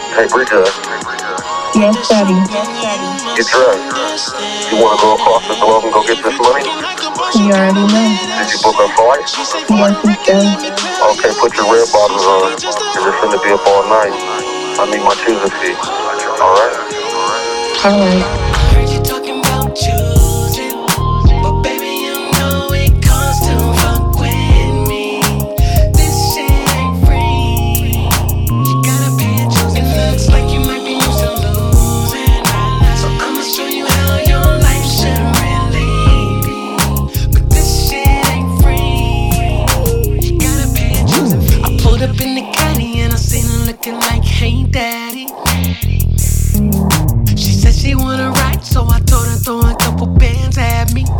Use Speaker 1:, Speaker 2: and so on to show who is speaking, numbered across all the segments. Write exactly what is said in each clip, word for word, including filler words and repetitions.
Speaker 1: Hey, Bridget.
Speaker 2: Yes, Daddy.
Speaker 1: Get dressed. You want to go across the globe and go get this money?
Speaker 2: You already know.
Speaker 1: Did you book a flight?
Speaker 2: Yes, it's done.
Speaker 1: Okay, put your red bottoms on. Cause it's gonna be up all night. I need my choosing feet. Alright?
Speaker 2: Alright.
Speaker 3: Like, hey daddy. She said she wanna ride, so I told her throw a couple bands at me.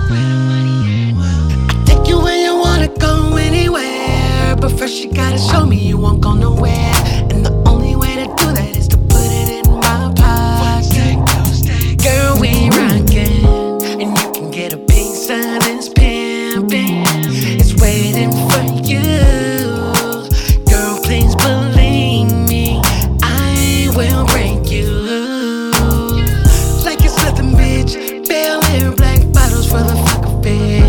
Speaker 3: I take you where you wanna go, anywhere. But first you gotta show me you won't go nowhere. And the only way to do that is to put it in my pocket. Girl, we rockin', and you can get a piece of this pimpin'. It's waiting for you. Girl, please believe me, I will break you. Like it's nothing, bitch. Bel Air black bottles for the fuck of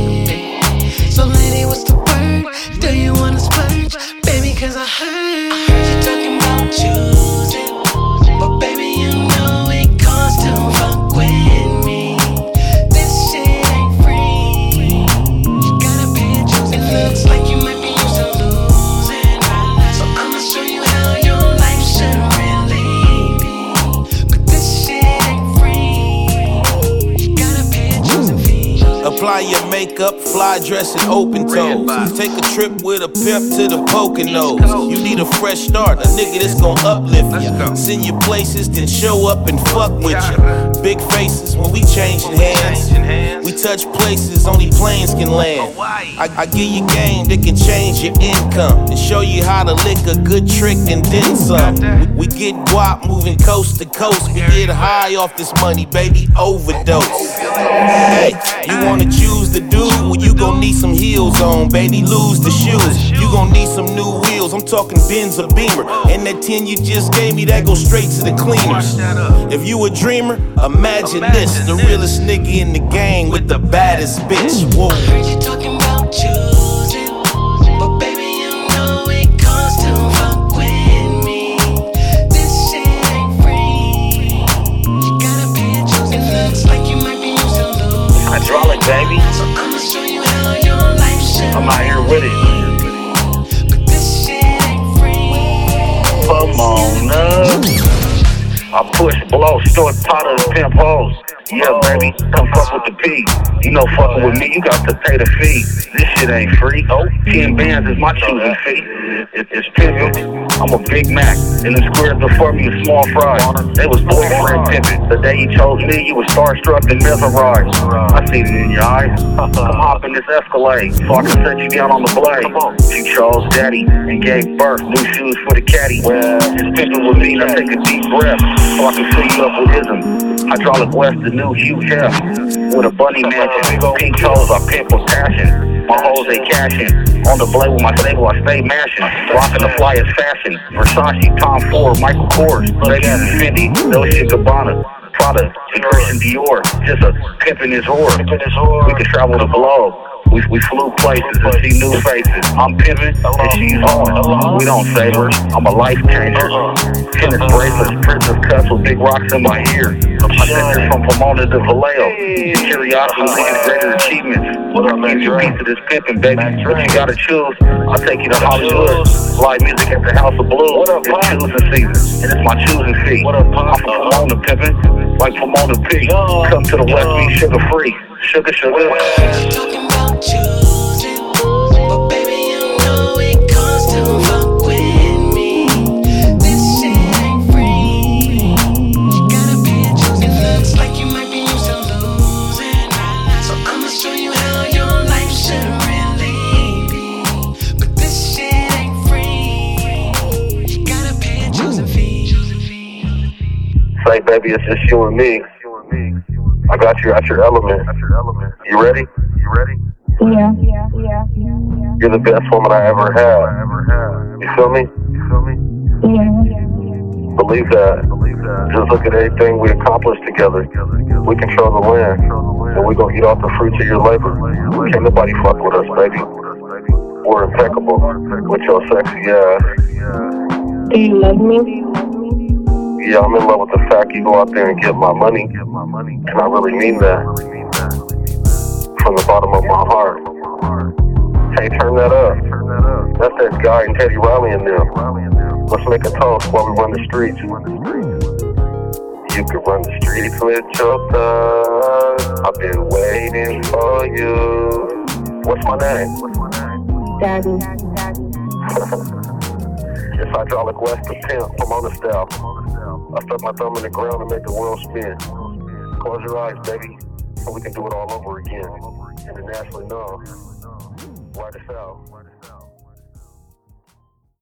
Speaker 3: it. So lady, what's the word? Do you wanna splurge? Baby, cause I heard you talking about choosing. But baby, you know it costs to fuck with me. This shit ain't free. You gotta pay a choosing. It looks like you might be used to losing. So I'ma show you how your life should really be. But this shit ain't free. You gotta pay a choosing fee.
Speaker 4: Apply your makeup, fly dress, and open toes. Take a trip with a pimp to the Poconos. You need a fresh start, a nigga that's gon' uplift you. Send you places, then show up and fuck with you. Big faces when we changing hands. We touch places only planes can land. I, I give you game that can change your income and show you how to lick a good trick and then some. We, we get guap moving coast to coast. We get high off this money, baby, overdose. Hey, you wanna choose the dude? Well, you gon' need some heels on, baby, lose the shoes. You gon' need some new wheels, I'm talking Benz or Beamer. And that ten you just gave me, that goes straight to the cleaners. If you a dreamer, imagine this, the realest nigga in the gang with the baddest bitch. Whoa.
Speaker 3: Heard you talking about choosing, but baby, you know it costs to fuck with me. This shit ain't free. You gotta pay a choosing. It looks like you might be used to losing.
Speaker 1: Hydraulic, baby.
Speaker 3: So I'ma show you how your life should.
Speaker 1: I'm out here with it.
Speaker 3: But this shit ain't free.
Speaker 1: Come on up. I push, blow, store Potter, pimp hoes. Yeah, baby, come fuck with the P. You know, fucking with me, you got to pay the fee. This shit ain't free. Oh, ten bands is my choosing fee. It, it's pimpin'. I'm a Big Mac, and the squares before me is small fries. They was boyfriend pimpin'. The day you chose me, you was starstruck and mesmerized. I see it in your eyes. Come hop in this Escalade, so I can set you down on the blade. She chose daddy and gave birth, new shoes for the caddy. Just pimpin' with me, now take a deep breath, so I can fill you up with ism. Hydraulic West, the new Hugh Hef. With a bunny mansion, pink toes, I pimp with passion. My hoes, they cashin'. On the blade with my stable, I stay mashin'. Rockin' the flyest fashion. Versace, Tom Ford, Michael Kors, Leggings and Fendi, Dolce and Gabbana, Prada, and Christian Dior. Just a pimpin' his whore. We can travel the globe. We, we flew places and see new faces. I'm pimpin' and she's on. We don't save her. I'm a life changer. Tennis bracelets, princess cuts with big rocks in my ear. I sent her from Pomona to Vallejo. Curiosity and greater achievements. I'll give you a piece of this pimpin', baby. But you gotta choose. I'll take you to Hollywood. Live music at the House of Blues. It's choosing season, and it's my choosing fee. I'm from Pomona pimpin', like Pomona P. Come to the West, be sugar free. Sugar, sugar.
Speaker 3: Talking about choosing, but baby, you know it costs to fuck with me. This shit ain't free. You gotta pay a choosing. It looks like you might be used to losing. So I'ma show you how your life should really be. But this shit ain't free. You gotta pay a choosing fee.
Speaker 1: Say, baby, it's just you and me. I got you at your element. You ready? You ready?
Speaker 2: Yeah, yeah, yeah, yeah.
Speaker 1: You're the best woman I ever had. You feel me? You feel me?
Speaker 2: Yeah.
Speaker 1: Believe that. Just look at everything we accomplished together. We control the land, and we're gonna eat off the fruits of your labor. Can't nobody fuck with us, baby. We're impeccable with your sexy ass.
Speaker 2: Do you love me?
Speaker 1: Yeah, I'm in love with the fact you go out there and get my money, and I really mean that. From the bottom of my heart. Hey, turn that up. That's that guy and Teddy Riley in there. Let's make a toast while we run the streets. You can run the streets with your thug. I've been waiting for you. What's my name?
Speaker 2: Daddy.
Speaker 1: It's Hydraulic West, the pimp from Honor Style. I stuck my thumb in the ground and make the world spin. Close your eyes, baby, so we can do it all over again. Internationally known. Write us out.